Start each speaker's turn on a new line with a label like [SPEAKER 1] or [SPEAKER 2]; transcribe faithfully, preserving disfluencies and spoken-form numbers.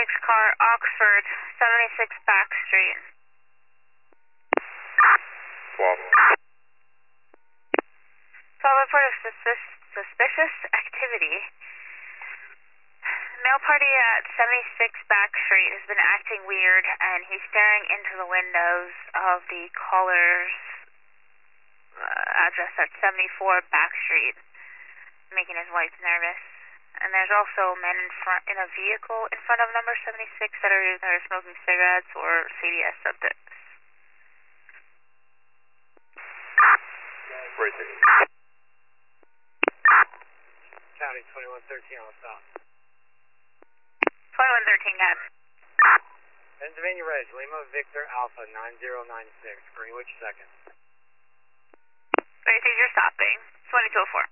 [SPEAKER 1] seventy-six car, Oxford, seventy-six Back Street.
[SPEAKER 2] twelve.
[SPEAKER 1] So I'll report of suspicious, suspicious activity. Male party at seventy-six Back Street has been acting weird, and he's staring into the windows of the caller's uh, address at seventy-four Back Street, making his wife nervous. And there's also men in front in a vehicle in front of number seventy-six that are either smoking cigarettes or C D S subjects.
[SPEAKER 2] Bridget.
[SPEAKER 3] County twenty-one thirteen on stop.
[SPEAKER 1] twenty-one thirteen, got it.
[SPEAKER 3] Pennsylvania Reg, Lima Victor Alpha nine zero nine six, Greenwich second.
[SPEAKER 1] Greenwich, you're stopping. twenty-two oh four.